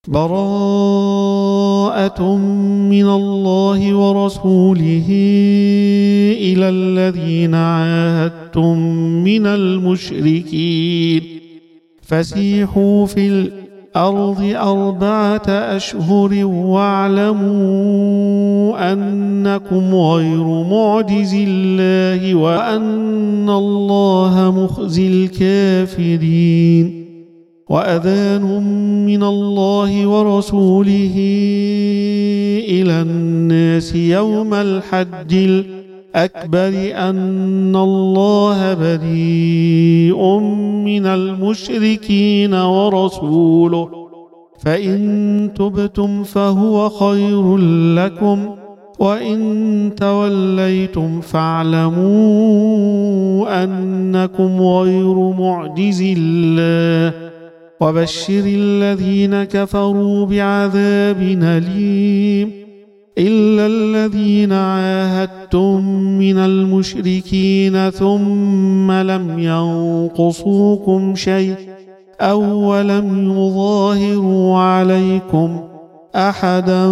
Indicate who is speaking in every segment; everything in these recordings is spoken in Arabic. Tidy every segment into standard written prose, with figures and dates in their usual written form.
Speaker 1: براءة من الله ورسوله إلى الذين عاهدتم من المشركين فسيحوا في الأرض 4 أشهر واعلموا أنكم غير معجز الله وأن الله مخزي الكافرين وأذان من الله ورسوله إلى الناس يوم الحج الأكبر أن الله بريء من المشركين ورسوله فإن تبتم فهو خير لكم وإن توليتم فاعلموا أنكم غير معجز الله وبشر الذين كفروا بعذاب أليم إلا الذين عاهدتم من المشركين ثم لم ينقصوكم شيء أو ولم يظاهروا عليكم أحدا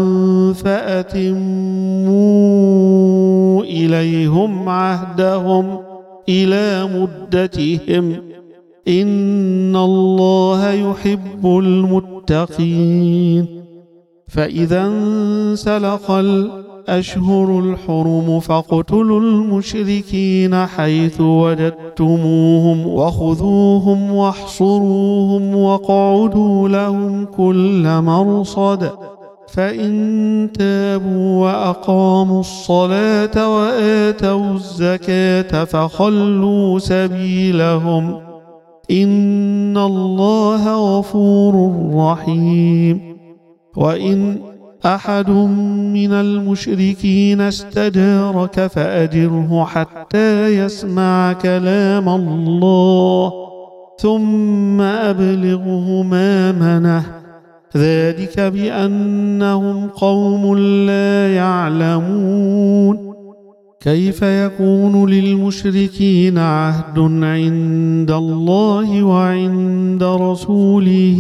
Speaker 1: فأتموا إليهم عهدهم إلى مدتهم إن الله يحب المتقين فإذا انسلخ الأشهر الحرم فاقتلوا المشركين حيث وجدتموهم وخذوهم واحصروهم واقعدوا لهم كل مرصد فإن تابوا وأقاموا الصلاة وآتوا الزكاة فخلوا سبيلهم إن الله غفور رحيم وإن أحد من المشركين استجارك فأجره حتى يسمع كلام الله ثم أبلغه مأمنه ذلك بأنهم قوم لا يعلمون كيف يكون للمشركين عهد عند الله وعند رسوله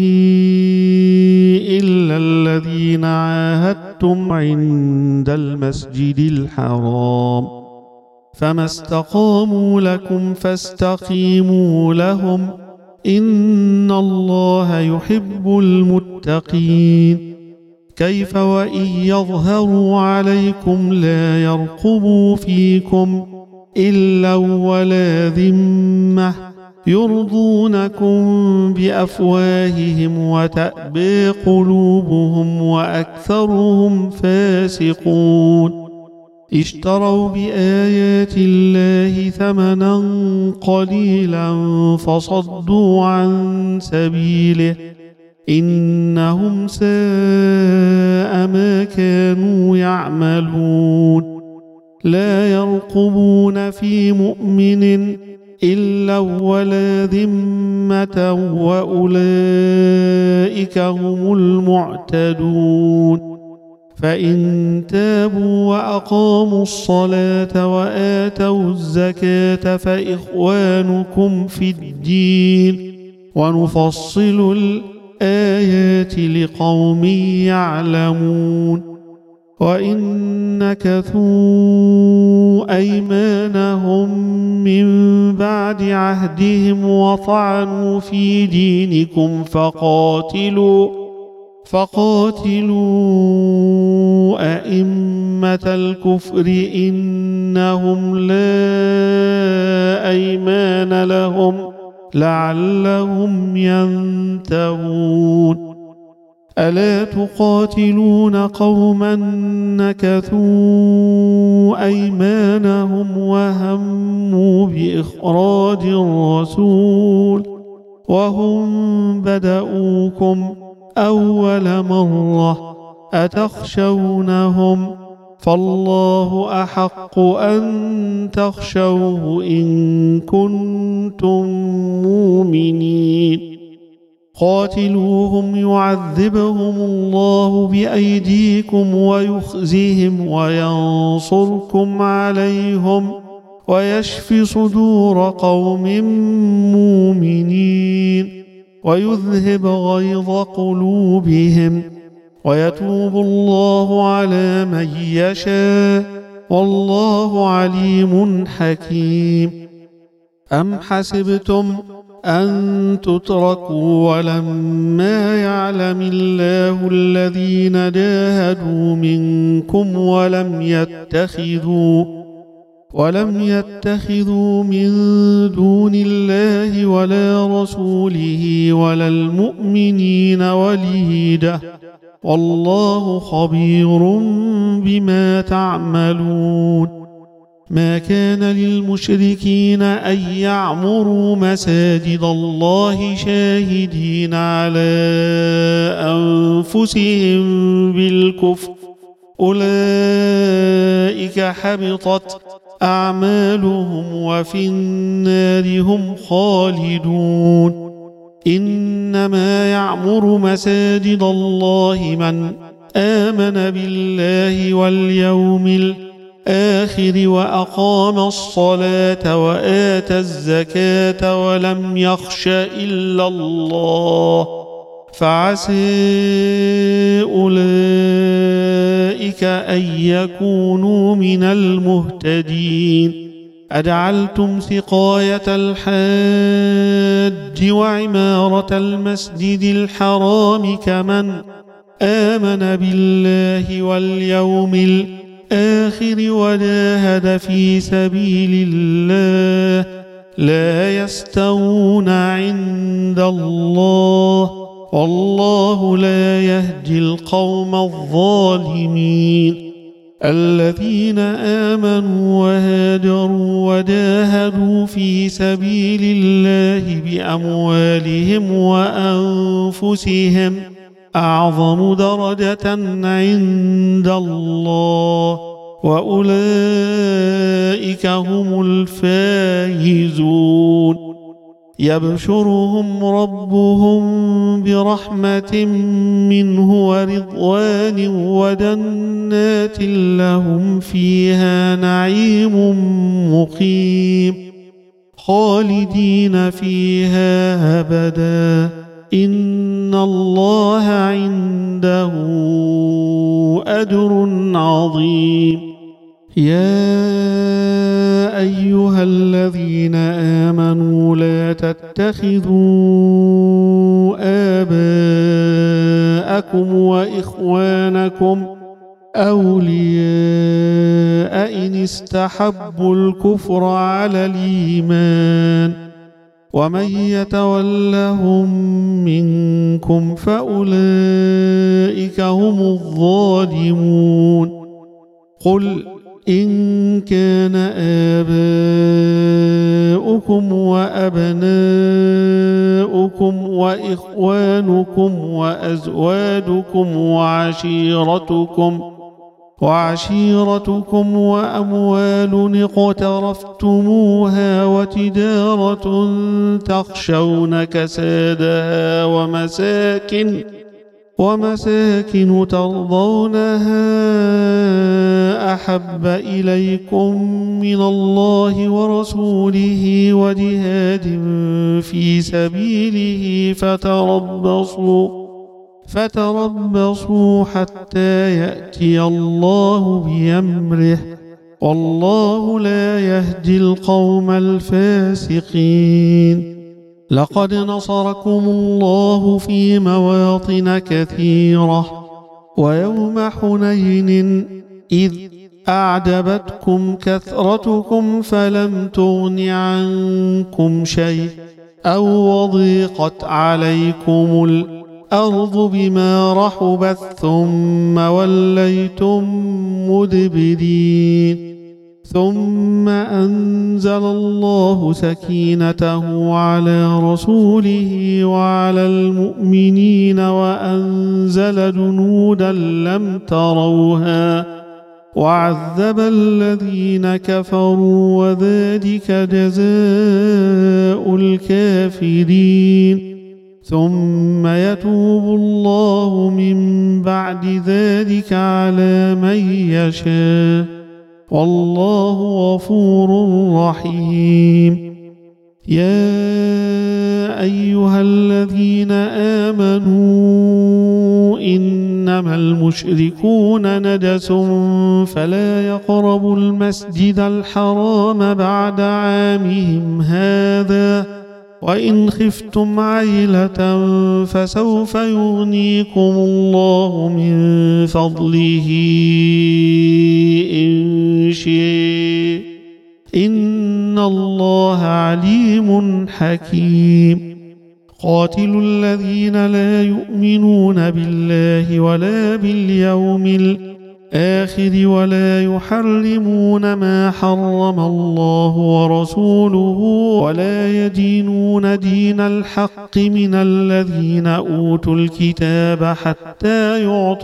Speaker 1: إلا الذين عاهدتم عند المسجد الحرام فما استقاموا لكم فاستقيموا لهم إن الله يحب المتقين كيف وإن يظهروا عليكم لا يرقبوا فيكم إلا ولا ذمة يرضونكم بأفواههم وتأبى قلوبهم وأكثرهم فاسقون اشتروا بآيات الله ثمنا قليلا فصدوا عن سبيله إنهم ساء ما كانوا يعملون لا يرقبون في مؤمن إلا ولا ذمة وأولئك هم المعتدون فإن تابوا وأقاموا الصلاة وآتوا الزكاة فإخوانكم في الدين ونفصل الآيات لقوم يعلمون وإن نكثوا أيمانهم من بعد عهدهم وطعنوا في دينكم فقاتلوا أئمة الكفر إنهم لا أيمان لهم لعلهم ينتهون ألا تقاتلون قوما نكثوا أيمانهم وهموا بإخراج الرسول وهم بدؤوكم أول مرة أتخشونهم فالله أحق أن تخشوه إن كنتم مؤمنين قاتلوهم يعذبهم الله بأيديكم ويخزهم وينصركم عليهم ويشف صدور قوم مؤمنين ويذهب غيظ قلوبهم ويتوب الله على من يشاء والله عليم حكيم. أم حسبتم أن تتركوا ولما يعلم الله الذين جاهدوا منكم ولم يتخذوا من دون الله ولا رسوله ولا المؤمنين وليجة والله خبير بما تعملون. ما كان للمشركين أن يعمروا مساجد الله شاهدين على أنفسهم بالكفر أولئك حبطت أعمالهم وفي النار هم خالدون. إنما يعمر مساجد الله من آمن بالله واليوم الآخر وأقام الصلاة وآتى الزكاة ولم يخش إلا الله فعسى أولئك أن يكونوا من المهتدين. أجعلتم سقاية الحاج وعمارة المسجد الحرام كمن آمن بالله واليوم الآخر وجاهد في سبيل الله لا يستوون عند الله والله لا يهدي القوم الظالمين. الذين آمنوا وهاجروا وجاهدوا في سبيل الله بأموالهم وأنفسهم أعظم درجة عند الله وأولئك هم الفائزون. يبشرهم ربهم برحمة منه ورضوان وجنات لهم فيها نعيم مقيم خالدين فيها أبدا إن الله عنده أجر عظيم. يا أيها الذين آمنوا لا تتخذوا آباءكم وإخوانكم أولياء إن استحبوا الكفر على الإيمان ومن يتولهم منكم فأولئك هم الظالمون. قل إن كان آباؤكم وأبناؤكم وإخوانكم وأزواجكم وعشيرتكم وأموال اقترفتموها وتجارة تخشون كسادها ومساكن ترضونها أحب إليكم من الله ورسوله وجهاد في سبيله فتربصوا حتى يأتي الله بأمره والله لا يهدي القوم الفاسقين. لقد نصركم الله في مواطن كثيرة ويوم حنين إذ أعجبتكم كثرتكم فلم تغن عنكم شيء أو وضيقت عليكم الأرض بما رحبت ثم وليتم مدبرين. ثم أنزل الله سكينته على رسوله وعلى المؤمنين وأنزل جنودا لم تروها وعذب الذين كفروا وذلك جزاء الكافرين. ثم يتوب الله من بعد ذلك على من يشاء والله غفور رحيم. يا أيها الذين آمنوا إنما المشركون نجس فلا يقربوا المسجد الحرام بعد عامهم هذا وإن خفتم عيلة فسوف يغنيكم الله من فضله إن شاء إن الله عليم حكيم قاتلوا الذين لا يؤمنون بالله ولا باليوم الآخر ولا يحرمون ما حرم الله ورسوله ولا يدينون دين الحق من الذين أوتوا الكتاب حتى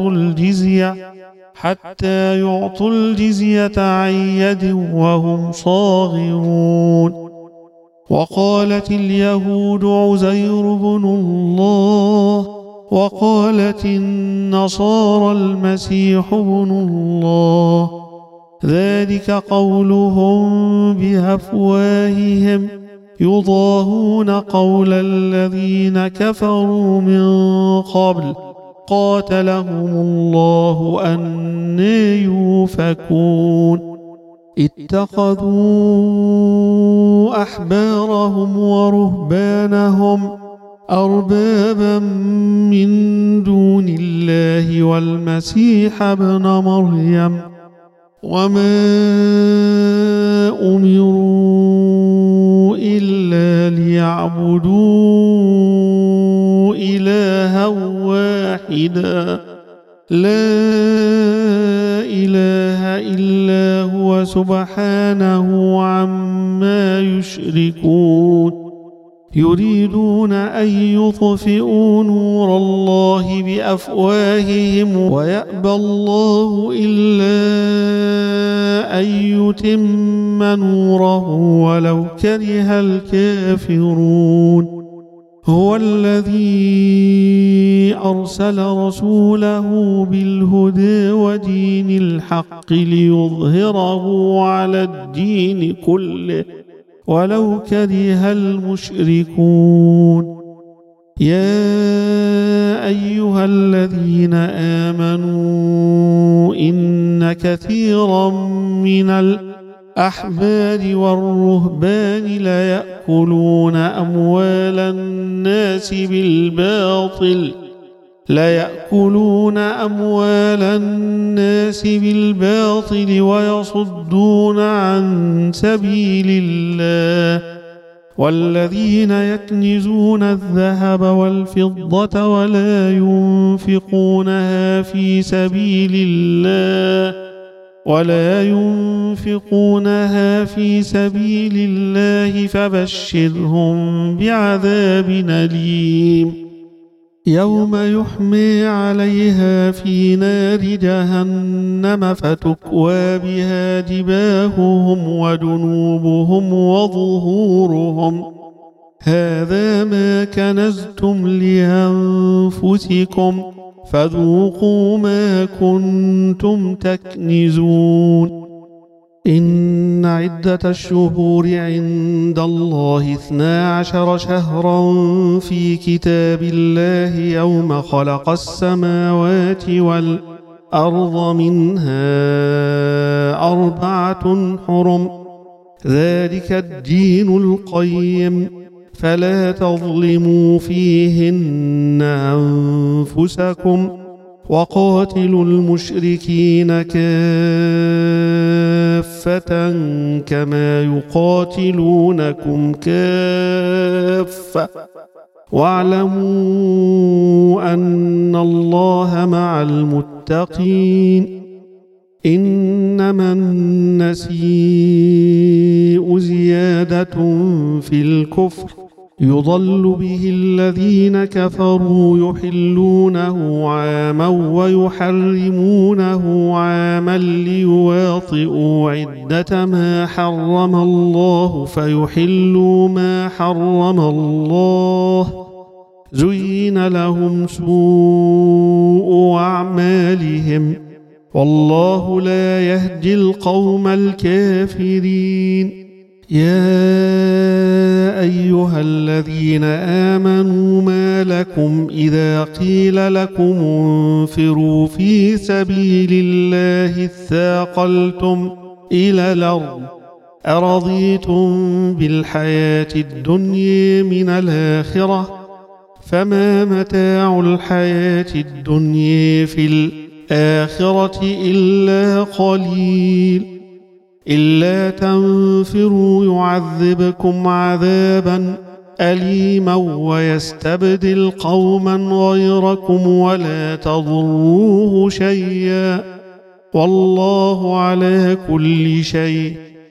Speaker 1: يعطوا الجزية عن يد وهم صاغرون وقالت اليهود عزير بن الله وقالت النصارى المسيح بن الله ذلك قولهم بأفواههم يضاهون قول الذين كفروا من قبل قاتلهم الله أنى يؤفكون اتخذوا أحبارهم ورهبانهم أربابا من دون الله والمسيح ابن مريم وما أمروا إلا ليعبدوا إلها واحدا لا إله إلا هو سبحانه عما يشركون يريدون أن يطفئوا نور الله بأفواههم ويأبى الله إلا أن يتم نوره ولو كره الكافرون هو الذي أرسل رسوله بالهدى ودين الحق ليظهره على الدين كله ولو كره المشركون يا أيها الذين آمنوا إن كثيرا من الأحبار والرهبان ليأكلون أموال الناس بالباطل ويصدون عن سبيل الله والذين يكنزون الذهب والفضة ولا ينفقونها في سبيل الله فبشرهم بعذاب أليم يوم يحمي عليها في نار جهنم فتكوى بها جباههم وجنوبهم وظهورهم هذا ما كنزتم لأنفسكم فذوقوا ما كنتم تكنزون إن عدة الشهور عند الله 12 شهرا في كتاب الله يوم خلق السماوات والأرض منها 4 حرم ذلك الدين القيم فلا تظلموا فيهن أنفسكم وقاتلوا المشركين كافة كما يقاتلونكم كافة واعلموا أن الله مع المتقين إنما النسيء زيادة في الكفر يضل به الذين كفروا يحلونه عاما ويحرمونه عاما ليواطئوا عدة ما حرم الله فيحلوا ما حرم الله زين لهم سوء أعمالهم والله لا يهدي القوم الكافرين يا أيها الذين آمنوا ما لكم إذا قيل لكم انفروا في سبيل الله اثاقلتم إلى الأرض أرضيتم بالحياة الدنيا من الآخرة فما متاع الحياة الدنيا في الآخرة إلا قليل إلا تنفروا يعذبكم عذابا أليما ويستبدل قوما غيركم ولا تضروه شيئا والله على كل شيء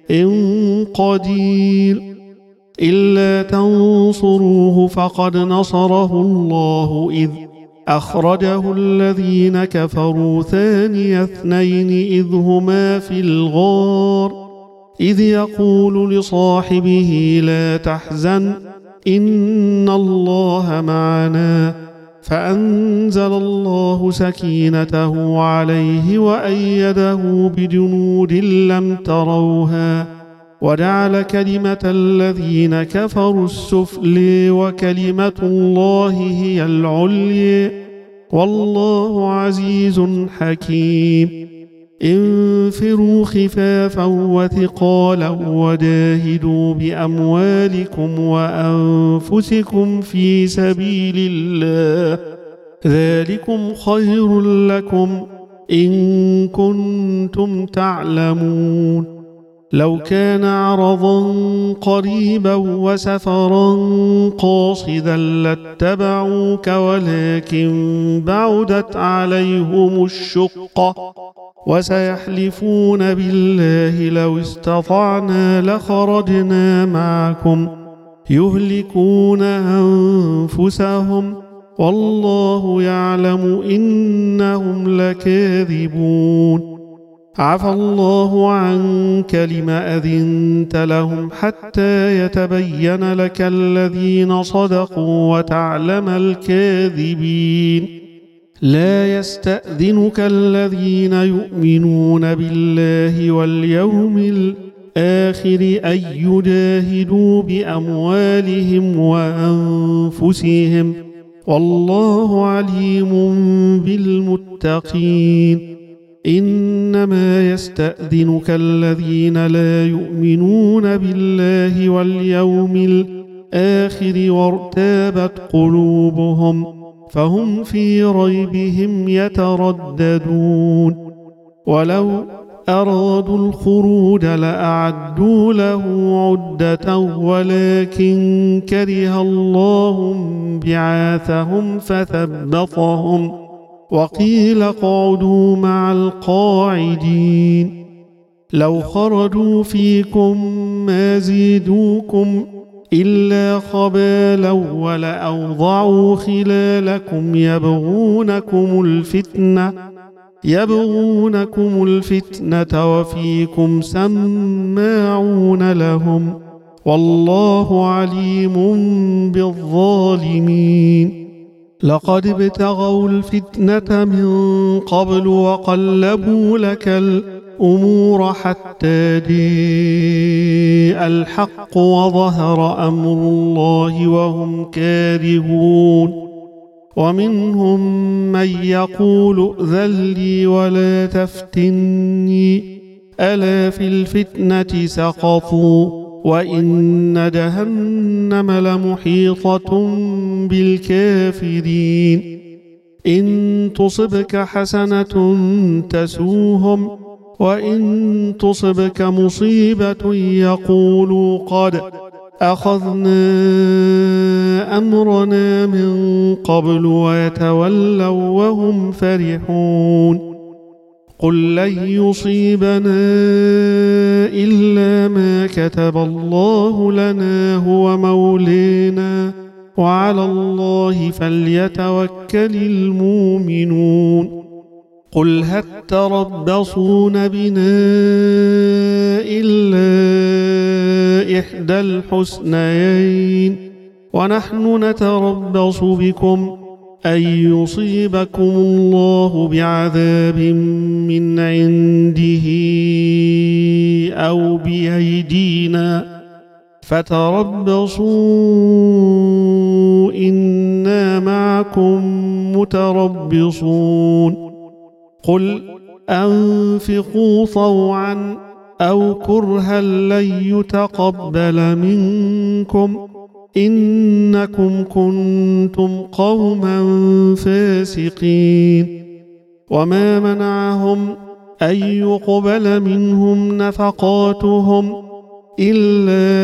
Speaker 1: قدير إلا تنصروه فقد نصره الله إذ أخرجه الذين كفروا ثاني اثنين إذ هما في الغار إذ يقول لصاحبه لا تحزن إن الله معنا فأنزل الله سكينته عليه وأيده بجنود لم تروها وجعل كلمة الذين كفروا السفلى وكلمة الله هي العليا والله عزيز حكيم انفروا خفافا وثقالا وجاهدوا بأموالكم وأنفسكم في سبيل الله ذلكم خير لكم إن كنتم تعلمون لو كان عرضا قريبا وسفرا قاصدا لاتبعوك ولكن بعدت عليهم الشقة وسيحلفون بالله لو استطعنا لخرجنا معكم يهلكون أنفسهم والله يعلم إنهم لكاذبون عفى الله عنك لما أذنت لهم حتى يتبين لك الذين صدقوا وتعلم الكاذبين لا يستأذنك الذين يؤمنون بالله واليوم الآخر أن يجاهدوا بأموالهم وأنفسهم والله عليم بالمتقين إنما يستأذنك الذين لا يؤمنون بالله واليوم الآخر وارتابت قلوبهم فهم في ريبهم يترددون ولو أرادوا الخروج لأعدوا له عدة ولكن كره الله بعاثهم فثبطهم وقيل اقعدوا مع القاعدين لو خرجوا فيكم ما زيدوكم إلا خبالا ولأوضعوا خلالكم يبغونكم الفتنة وفيكم سماعون لهم والله عليم بالظالمين لقد ابتغوا الفتنة من قبل وقلبوا لك الأمور حتى جاء الحق وظهر أمر الله وهم كارهون ومنهم من يقول ائذن لي ولا تفتني ألا في الفتنة سقطوا وإن جهنم لمحيطة بالكافرين إن تصبك حسنة تسوهم وإن تصبك مصيبة يقولوا قد أخذنا أمرنا من قبل ويتولوا وهم فرحون قل لن يصيبنا إلا ما كتب الله لنا هو مولانا وعلى الله فليتوكل المؤمنون قل هل تربصون بنا إلا إحدى الحسنيين ونحن نتربص بكم أن يصيبكم الله بعذاب من عنده أو بأيدينا فتربصوا إنا معكم متربصون قل أنفقوا طوعا أو كرها لن يتقبل منكم إنكم كنتم قوما فاسقين وما منعهم أن يقبل منهم نفقاتهم إلا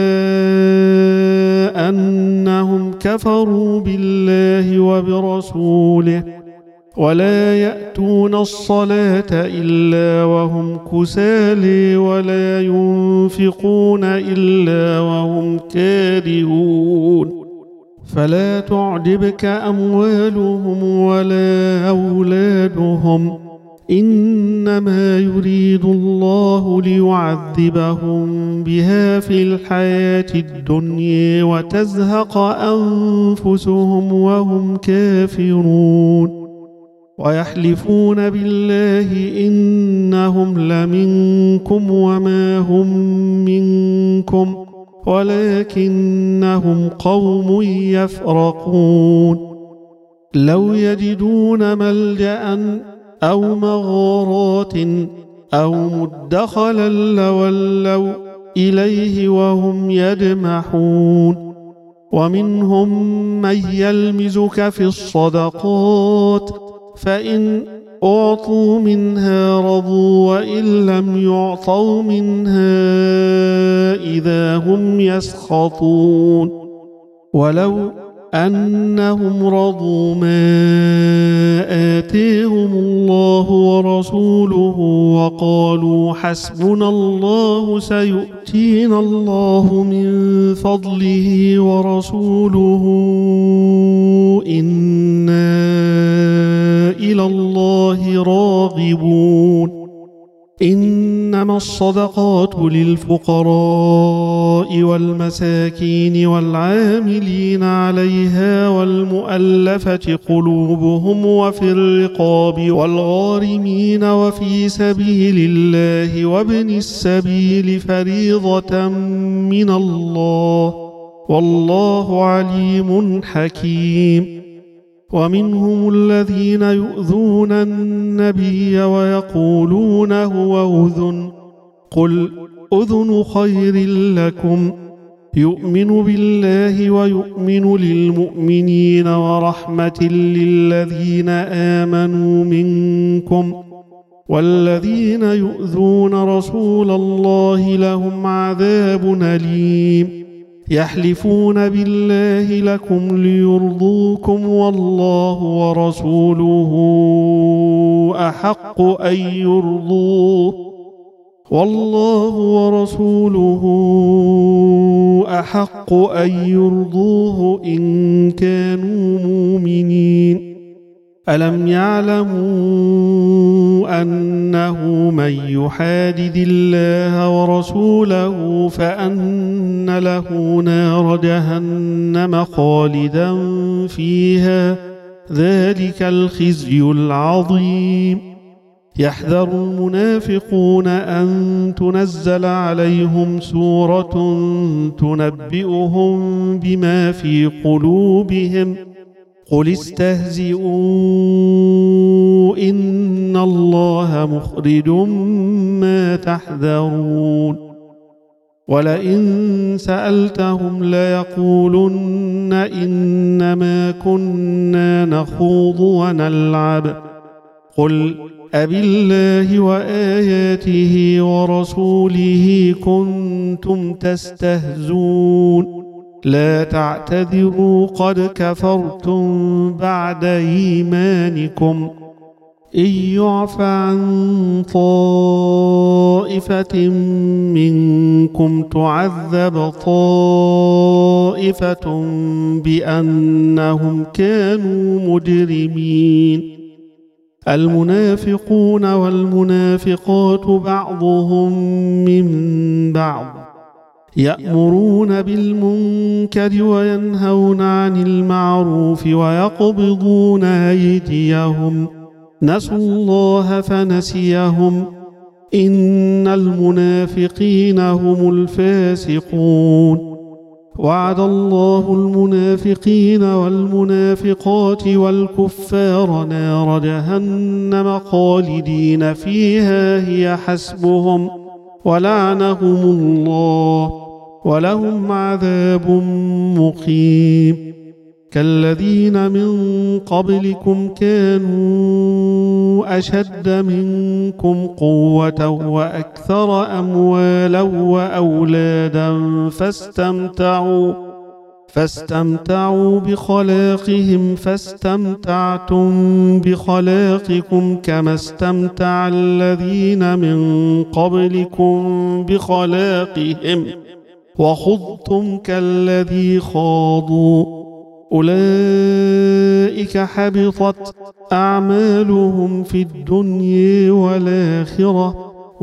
Speaker 1: أنهم كفروا بالله وبرسوله ولا يأتون الصلاة إلا وهم كسالى ولا ينفقون إلا وهم كارهون فلا تعجبك أموالهم ولا أولادهم إنما يريد الله ليعذبهم بها في الحياة الدنيا وتزهق أنفسهم وهم كافرون ويحلفون بالله إنهم لمنكم وما هم منكم ولكنهم قوم يفرقون لو يجدون ملجأ أو مغارات أو مدخلا لولوا إليه وهم يجمحون ومنهم من يلمزك في الصدقات فإن أعطوا منها رضوا وإن لم يعطوا منها إذا هم يسخطون ولو أنهم رضوا ما آتيهم الله ورسوله وقالوا حسبنا الله سيؤتينا الله من فضله ورسوله إنا إلى الله راغبون إنما الصدقات للفقراء والمساكين والعاملين عليها والمؤلفة قلوبهم وفي الرقاب والغارمين وفي سبيل الله وابن السبيل فريضة من الله والله عليم حكيم ومنهم الذين يؤذون النبي ويقولون هو أذن قل أذن خير لكم يؤمن بالله ويؤمن للمؤمنين ورحمة للذين آمنوا منكم والذين يؤذون رسول الله لهم عذاب أليم يحلفون بالله لكم ليرضوكم والله ورسوله أحق أن يرضوه والله ورسوله أحق أن يرضوه إن كانوا مؤمنين ألم يعلموا أنه من يحادد الله ورسوله فأن له نار جهنم خالدا فيها ذلك الخزي العظيم يحذر المنافقون أن تنزل عليهم سورة تنبئهم بما في قلوبهم قل استهزئوا إن الله مخرج ما تحذرون ولئن سألتهم ليقولن إنما كنا نخوض ونلعب قل أبالله وآياته ورسوله كنتم تستهزون لا تعتذروا قد كفرتم بعد إيمانكم إن يعف عن طائفة منكم تعذب طائفة بأنهم كانوا مجرمين المنافقون والمنافقات بعضهم من بعض يأمرون بالمنكر وينهون عن المعروف ويقبضون أيديهم نسوا الله فنسيهم إن المنافقين هم الفاسقون وعد الله المنافقين والمنافقات والكفار نار جهنم خالدين فيها هي حسبهم ولعنهم الله ولهم عذاب مقيم. كالذين من قبلكم كانوا أشد منكم قوة وأكثر أموالا وأولادا فاستمتعوا بخلاقهم فاستمتعتم بخلاقكم كما استمتع الذين من قبلكم بخلاقهم وخضتم كالذي خاضوا أولئك حبطت أعمالهم في الدنيا والآخرة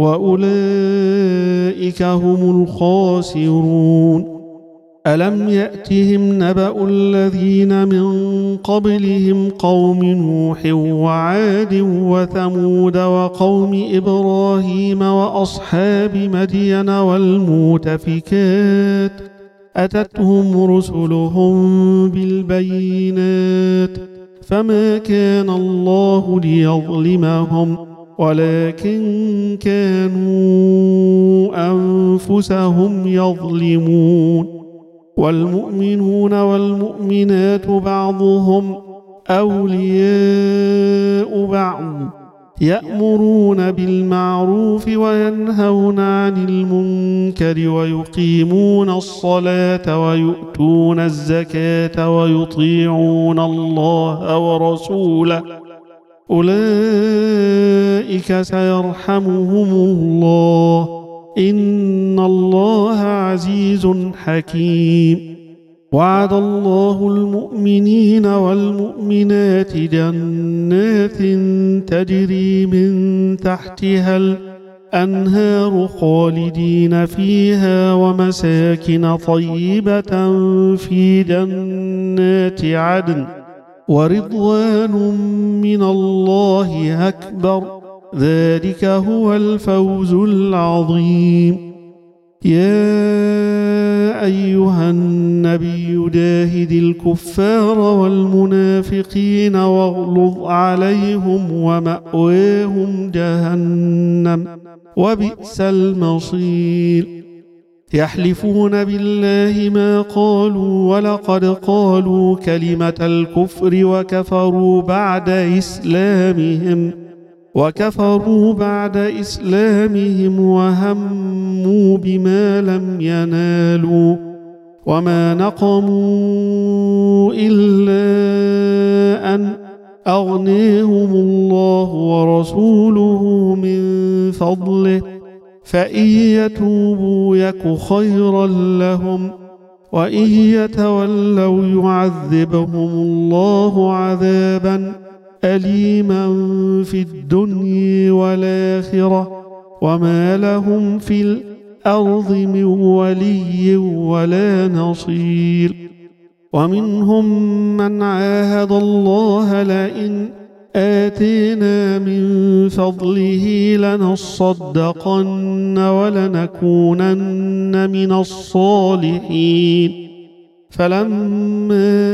Speaker 1: وأولئك هم الخاسرون. ألم يأتهم نبأ الذين من قبلهم قوم نوح وعاد وثمود وقوم إبراهيم وأصحاب مدين والمؤتفكات أتتهم رسلهم بالبينات فما كان الله ليظلمهم ولكن كانوا أنفسهم يظلمون. والمؤمنون والمؤمنات بعضهم أولياء بعض يأمرون بالمعروف وينهون عن المنكر ويقيمون الصلاة ويؤتون الزكاة ويطيعون الله ورسوله أولئك سيرحمهم الله إن الله عزيز حكيم. وعد الله المؤمنين والمؤمنات جنات تجري من تحتها الأنهار خالدين فيها ومساكن طيبة في جنات عدن ورضوان من الله أكبر ذلك هو الفوز العظيم. يا أيها النبي جاهد الكفار والمنافقين واغلظ عليهم ومأواهم جهنم وبئس المصير. يحلفون بالله ما قالوا ولقد قالوا كلمة الكفر وكفروا بعد إسلامهم وهموا بما لم ينالوا وما نقموا إلا أن أغنيهم الله ورسوله من فضله فإن يتوبوا يك خيرا لهم وإن يتولوا يعذبهم الله عذابا أليما في الدنيا والآخرة وما لهم في الأرض من ولي ولا نصير. ومنهم من عاهد الله لئن آتينا من فضله لنصدقن ولنكونن من الصالحين فلما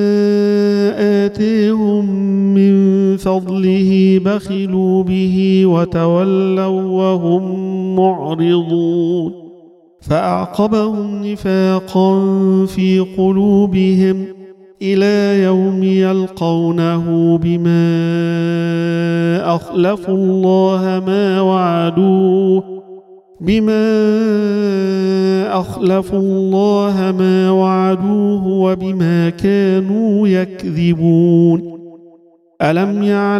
Speaker 1: آتيهم من فضله بخلوا به وتولوا وهم معرضون فأعقبهم نفاقا في قلوبهم إلى يوم يلقونه بما أخلفوا الله ما وعدوه وبما كانوا يكذبون. ألم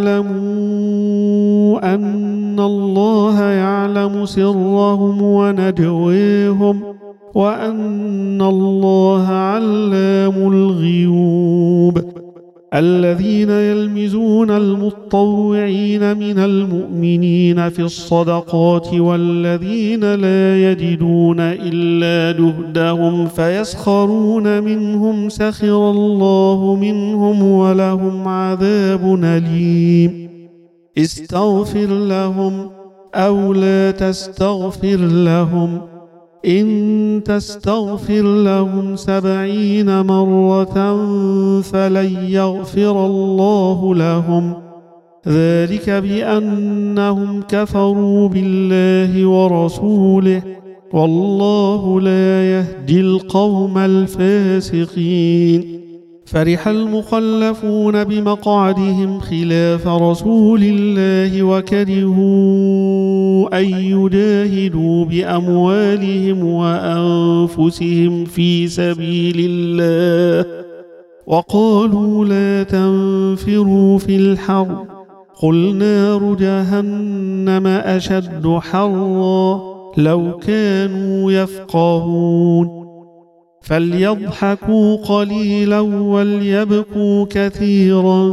Speaker 1: يعلموا أن الله يعلم سرهم ونجواهم وأن الله علام الغيوب. الذين يلمزون المتطوعين من المؤمنين في الصدقات والذين لا يجدون إلا جهدهم فيسخرون منهم سخر الله منهم ولهم عذاب أليم. استغفر لهم أو لا تستغفر لهم إن تستغفر لهم 70 مرة فلن يغفر الله لهم ذلك بأنهم كفروا بالله ورسوله والله لا يهدي القوم الفاسقين. فرح المخلفون بمقعدهم خلاف رسول الله وكرهوا أن يجاهدوا بأموالهم وأنفسهم في سبيل الله وقالوا لا تنفروا في الحر قل نار جهنم أشد حرا لو كانوا يفقهون. فليضحكوا قليلا وليبكوا كثيرا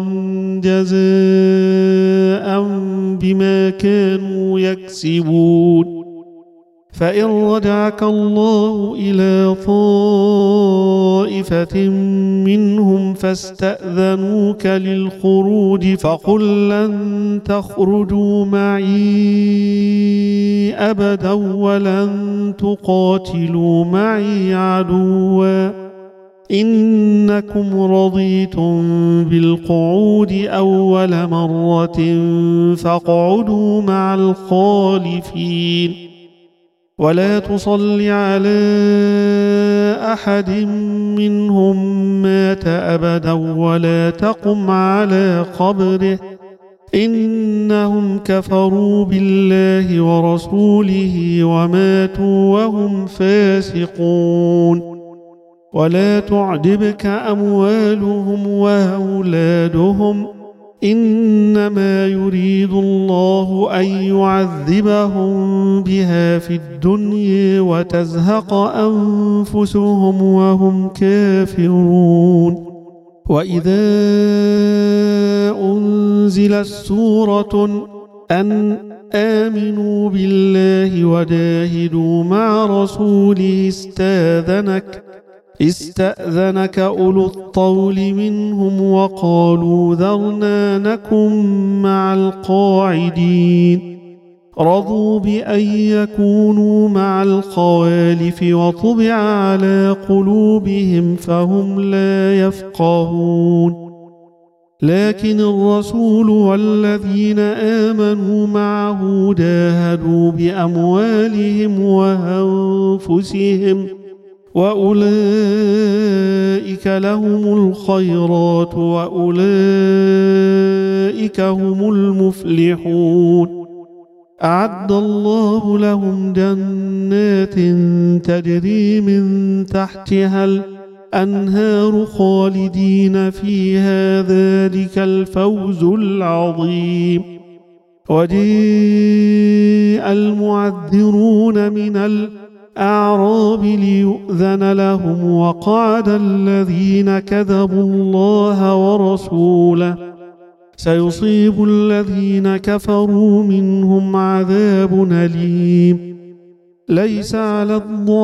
Speaker 1: جزاء بما كانوا يكسبون. فإن رجعك الله إلى طائفة منهم فاستأذنوك للخروج فقل لن تخرجوا معي أبدا ولن تقاتلوا معي عدوا إنكم رضيتم بالقعود أول مرة فاقعدوا مع الخالفين. ولا تصل على أحد منهم مات أبدا ولا تقم على قبره إنهم كفروا بالله ورسوله وماتوا وهم فاسقون. ولا تعجبك أموالهم وأولادهم إنما يريد الله أن يعذبهم بها في الدنيا وتزهق أنفسهم وهم كافرون. وإذا أنزلت سورة أن آمنوا بالله وجاهدوا مع رسوله استأذنك أولو الطول منهم وقالوا ذرنا نكن مع القاعدين رضوا بأن يكونوا مع الخوالف وطبع على قلوبهم فهم لا يفقهون. لكن الرسول والذين آمنوا معه جاهدوا بأموالهم وأنفسهم وأولئك لهم الخيرات وأولئك هم المفلحون. أعد الله لهم جنات تجري من تحتها الأنهار خالدين فيها ذلك الفوز العظيم. وجاء المعذرون من الأعراب ليؤذن لهم وقعد الذين كذبوا الله ورسوله سيصيب الذين كفروا منهم عذاب أليم. ليس على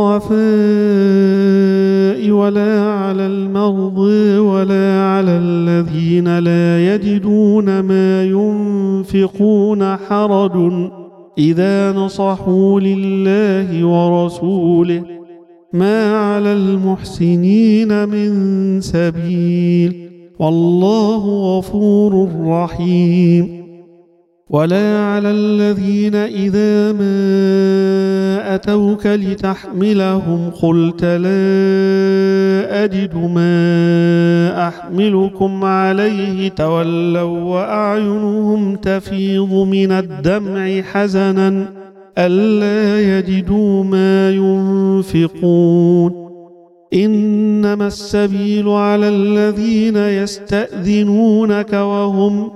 Speaker 1: الضعفاء ولا على المرضى ولا على الذين لا يجدون ما ينفقون حرج إذا نصحوا لله ورسوله ما على المحسنين من سبيل والله غفور رحيم. ولا على الذين إذا ما أتوك لتحملهم قلت لا أجد ما أحملكم عليه تولوا وأعينهم تفيض من الدمع حزنا ألا يجدوا ما ينفقون. إنما السبيل على الذين يستأذنونك وهم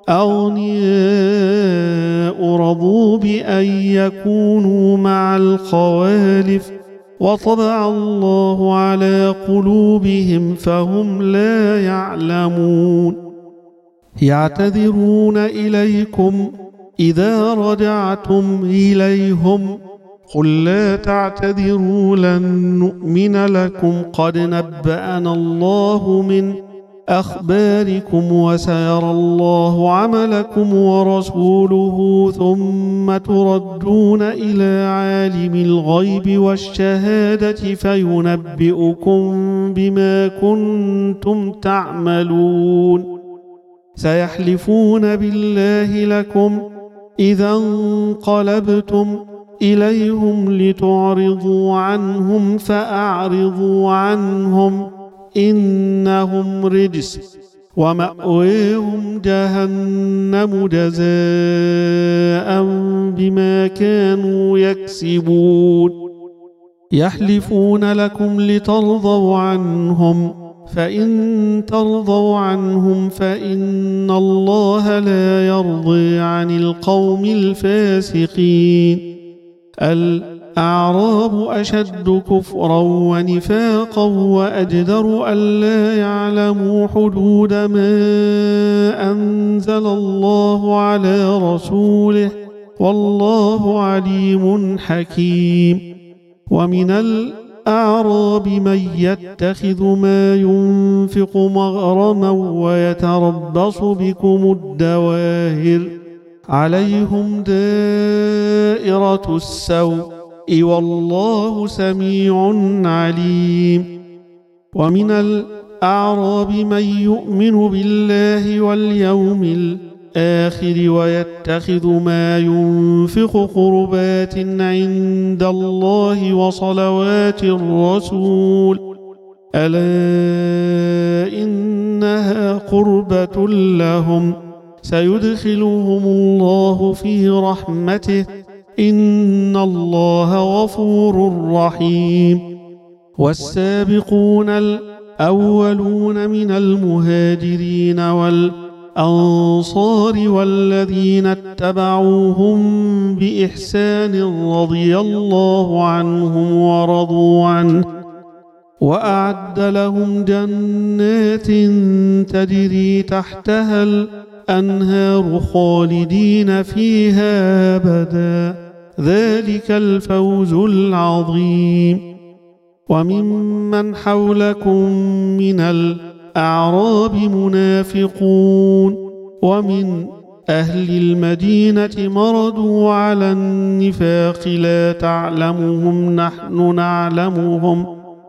Speaker 1: أغنياء رضوا بأن يكونوا مع الخوالف وطبع الله على قلوبهم فهم لا يعلمون. يعتذرون إليكم إذا رجعتم إليهم قل لا تعتذروا لن نؤمن لكم قد نبأنا الله من أخباركم وسيرى الله عملكم ورسوله ثم تردون إلى عالم الغيب والشهادة فينبئكم بما كنتم تعملون سيحلفون بالله لكم إذا انقلبتم إليهم لتعرضوا عنهم فأعرضوا عنهم إنهم رجس ومأواهم جهنم جزاء بما كانوا يكسبون يحلفون لكم لترضوا عنهم فإن ترضوا عنهم فإن الله لا يرضي عن القوم الفاسقين الأعراب أشد كفرا ونفاقا وأجدر ألا يعلموا حدود ما أنزل الله على رسوله والله عليم حكيم ومن الأعراب من يتخذ ما ينفق مغرما ويتربص بكم الدواهر عليهم دائرة السوء والله سميع عليم ومن الأعراب من يؤمن بالله واليوم الآخر ويتخذ ما ينفق قربات عند الله وصلوات الرسول ألا إنها قربة لهم سيدخلهم الله في رحمته إن الله غفور رحيم والسابقون الأولون من المهاجرين والأنصار والذين اتبعوهم بإحسان رضي الله عنهم ورضوا عنه وأعد لهم جنات تجري تحتها الأنهار خالدين فيها أبدا ذلك الفوز العظيم وممن حولكم من الأعراب منافقون ومن أهل المدينة مردوا على النفاق لا تعلمهم نحن نعلمهم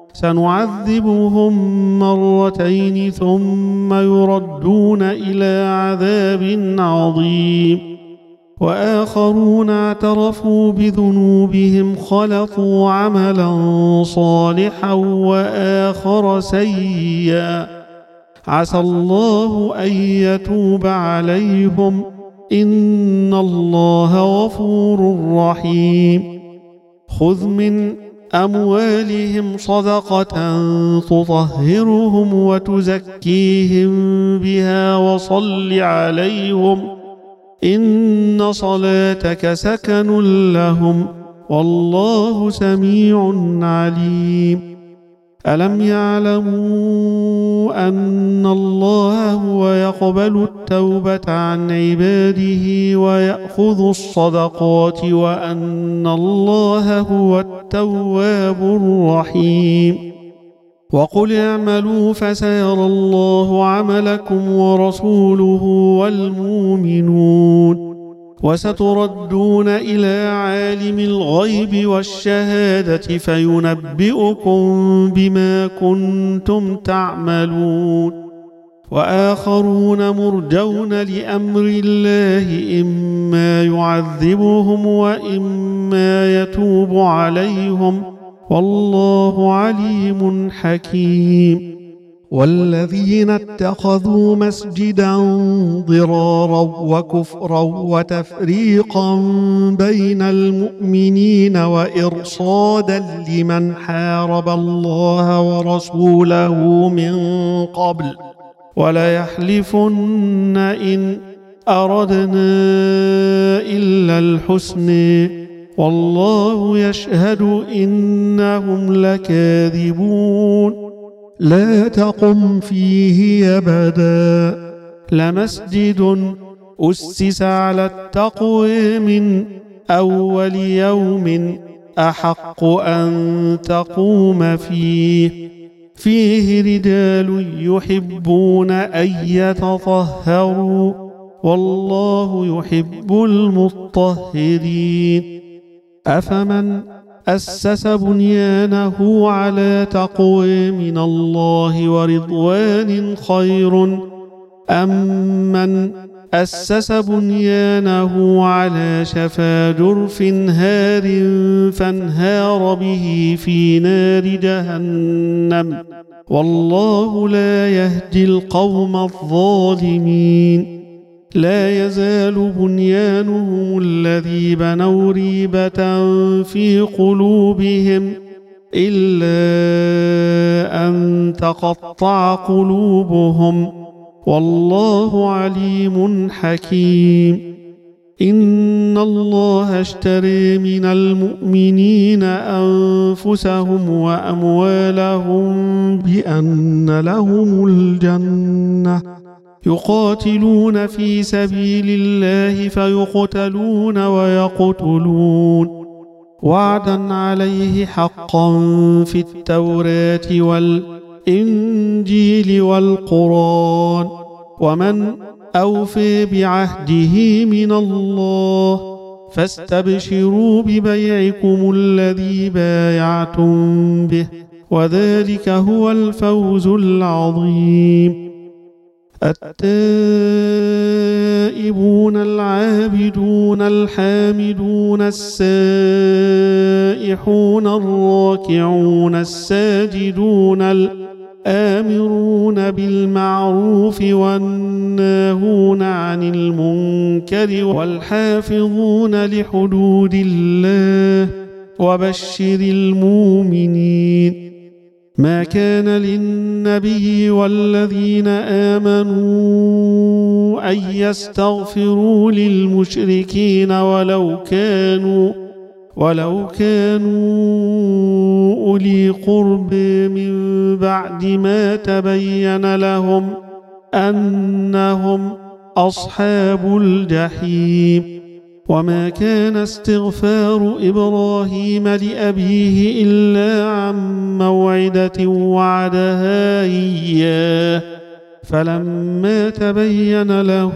Speaker 1: سنعذبهم مرتين ثم يردون إلى عذاب عظيم وآخرون اعترفوا بذنوبهم خلطوا عملا صالحا وآخر سيئا عسى الله أن يتوب عليهم إن الله غفور رحيم خذ من أموالهم صدقة تطهرهم وتزكيهم بها وصل عليهم إن صلاتك سكن لهم والله سميع عليم ألم يعلموا أن الله هو يقبل التوبة عن عباده ويأخذ الصدقات وأن الله هو التواب الرحيم وقل اعملوا فسيرى الله عملكم ورسوله والمؤمنون وستردون إلى عالم الغيب والشهادة فينبئكم بما كنتم تعملون وآخرون مرجون لأمر الله إما يعذبهم وإما يتوب عليهم والله عليم حكيم والذين اتخذوا مسجدا ضرارا وكفرا وتفريقا بين المؤمنين وإرصادا لمن حارب الله ورسوله من قبل وليحلفن إن أردنا إلا الحسن والله يشهد إنهم لكاذبون لا تقم فيه أبدا لمسجد أسس على التقوى من أول يوم أحق أن تقوم فيه فيه رجال يحبون أن يتطهروا والله يحب المطهرين أفمن أسس بنيانه على تقوى من الله ورضوان خير أم من أسس بنيانه على شفا جرف هار فانهار به في نار جهنم والله لا يهدي القوم الظالمين لا يزال بنيانهم الذي بنوا ريبة في قلوبهم إلا أن تقطع قلوبهم والله عليم حكيم إن الله اشترى من المؤمنين أنفسهم وأموالهم بأن لهم الجنة يقاتلون في سبيل الله فيقتلون ويقتلون وعدا عليه حقا في التوراة والإنجيل والقرآن ومن أوفي بعهده من الله فاستبشروا ببيعكم الذي بايعتم به وذلك هو الفوز العظيم التائبون العابدون الحامدون السائحون الراكعون الساجدون الآمرون بالمعروف والناهون عن المنكر والحافظون لحدود الله وبشر المؤمنين ما كان للنبي والذين آمنوا أن يستغفروا للمشركين ولو كانوا أولي قرب من بعد ما تبين لهم أنهم أصحاب الجحيم وما كان استغفار إبراهيم لأبيه إلا عن موعدة وعدها إياه فلما تبين له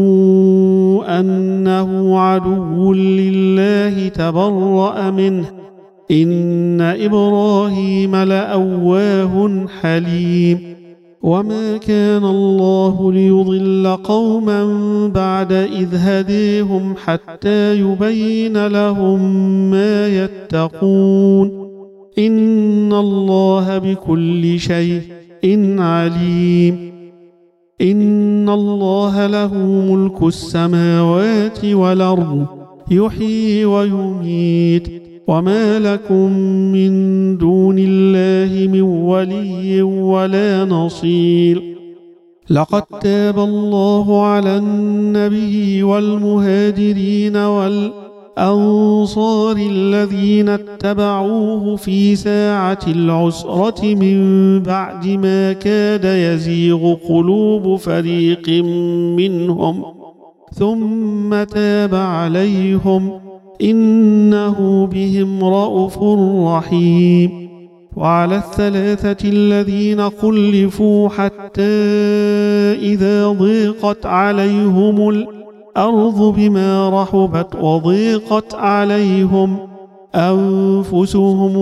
Speaker 1: أنه عدو لله تبرأ منه إن إبراهيم لأواه حليم وما كان الله ليضل قوما بعد إذ هديهم حتى يبين لهم ما يتقون إن الله بكل شيء عليم إن الله له ملك السماوات والأرض يحيي ويميت وما لكم من دون الله من ولي ولا نصير لقد تاب الله على النبي والمهاجرين والأنصار الذين اتبعوه في ساعة العسرة من بعد ما كاد يزيغ قلوب فريق منهم ثم تاب عليهم إنه بهم رءوف رحيم وعلى الثلاثة الذين خلفوا حتى إذا ضيقت عليهم الأرض بما رحبت وضيقت عليهم أنفسهم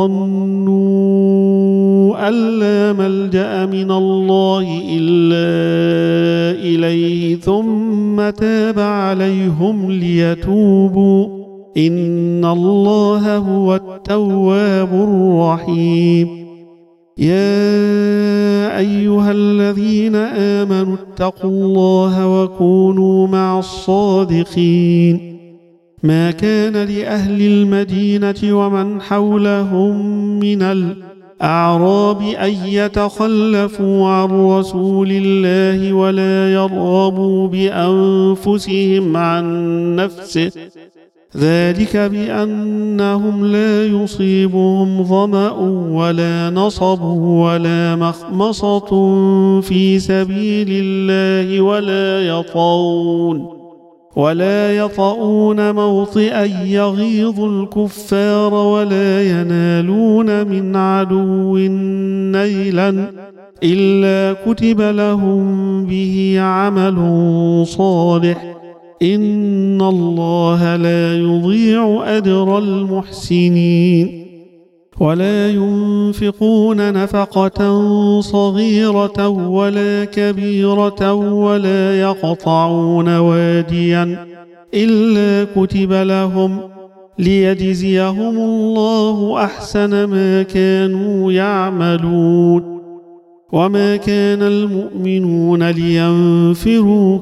Speaker 1: وظنوا أن لا ملجأ من الله إلا إليه ثم تاب عليهم ليتوبوا إن الله هو التواب الرحيم يا أيها الذين آمنوا اتقوا الله وكونوا مع الصادقين ما كان لأهل المدينة ومن حولهم من الأعراب أن يتخلفوا عن رسول الله ولا يرغبوا بأنفسهم عن نفسه ذلك بأنهم لا يصيبهم ظمأ ولا نصب ولا مخمصة في سبيل الله ولا يطؤون موطئا يغيظ الكفار ولا ينالون من عدو نيلا إلا كتب لهم به عمل صالح إن الله لا يضيع أجر المحسنين ولا ينفقون نفقة صغيرة ولا كبيرة ولا يقطعون واديا إلا كتب لهم ليجزيهم الله أحسن ما كانوا يعملون وما كان المؤمنون لينفروا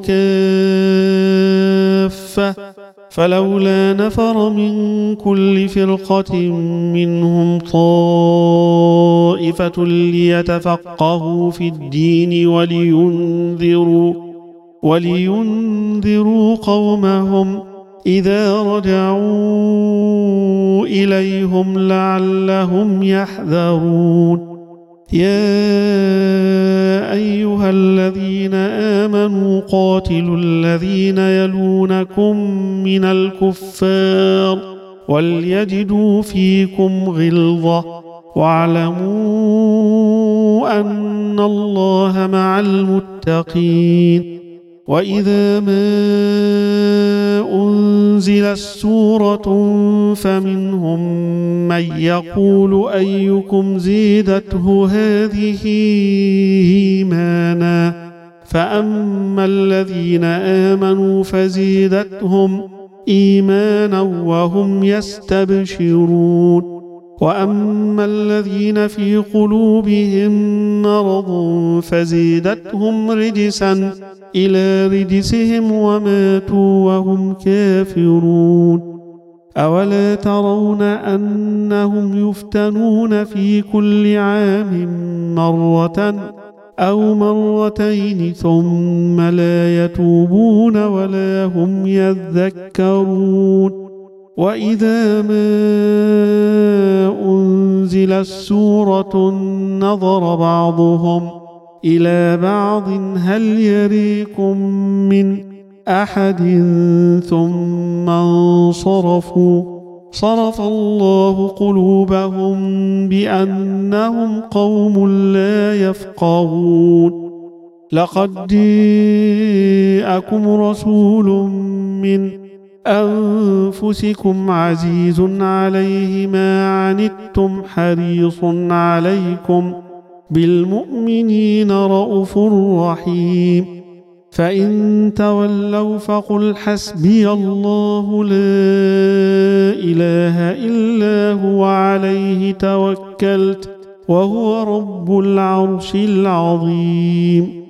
Speaker 1: كافة فلولا نفر من كل فرقة منهم طائفة ليتفقهوا في الدين ولينذروا قومهم إذا رجعوا إليهم لعلهم يحذرون يا أيها الذين آمنوا قاتلوا الذين يلونكم من الكفار وليجدوا فيكم غلظة واعلموا أن الله مع المتقين وإذا ما أنزلت سورة فمنهم من يقول أيكم زيدته هذه إيمانا فأما الذين آمنوا فزيدتهم إيمانا وهم يستبشرون وأما الذين في قلوبهم مرض فزيدتهم رجسا إلى رجسهم وماتوا وهم كافرون أولا ترون أنهم يفتنون في كل عام مرة أو مرتين ثم لا يتوبون ولا هم يذكرون وإذا ما أنزلت سورة نظر بعضهم إلى بعض هل يريكم من أحد ثم انصرفوا صرف الله قلوبهم بأنهم قوم لا يفقهون لقد جاءكم رسول من أنفسكم عزيز عليه ما عنتم حريص عليكم بالمؤمنين رءوف رحيم فإن تولوا فقل حسبي الله لا إله إلا هو عليه توكلت وهو رب العرش العظيم